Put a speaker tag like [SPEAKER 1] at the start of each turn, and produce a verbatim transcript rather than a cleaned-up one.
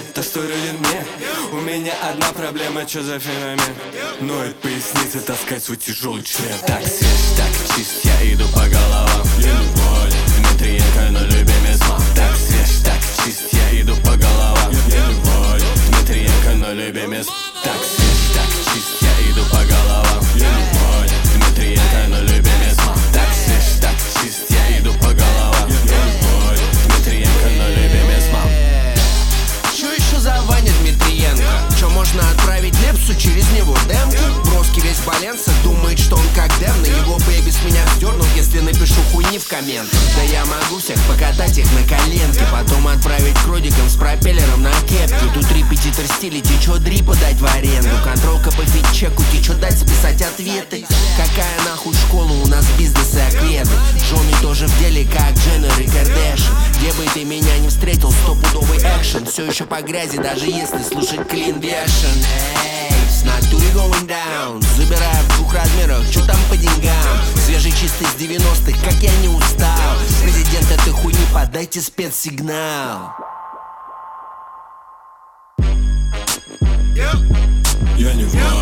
[SPEAKER 1] то, что рулит мне. У меня одна проблема, чё за феномен? Ноет поясница таскать свой тяжелый член. Так свеж, так чист, я иду по головам. Дмитриенко, но любимец мам. Так свеж, так чист, я иду по головам. Дмитриенко, но любимец. Так свеж, так чист, я иду по головам. Дмитриенко, но любимец мам. Так свеж, так чист, я иду по головам. Дмитриенко, но любимец мам.
[SPEAKER 2] Чё еще за Ваня Дмитриенко? Чё можно отправить лепсу через него демку? Броски весь Баленса думает, что он как Дэм. На его бэйби с меня вздернул, если напишу хуйни в комментах. Да я могу всех покатать их на коленке, потом отправить к родикам с пропеллером на кепке. Тут репетитор стиля, течет дрипа дать в аренду. Контролка по фитчеку, течет дать списать ответы. Какая нахуй школа, у нас бизнес и акведы. Жены тоже в деле, как Дженнер и Кардашьян. Где бы ты меня не встретил, стопудовый экшен. Все еще по грязи, даже если слушать Clean Version. Эй, с натуре going down. Забираю в двух размерах, чё там по деньгам? Свежий чистый с девяностых, как я не устал. Президент этой хуйни, подайте спецсигнал.
[SPEAKER 1] Я не знаю.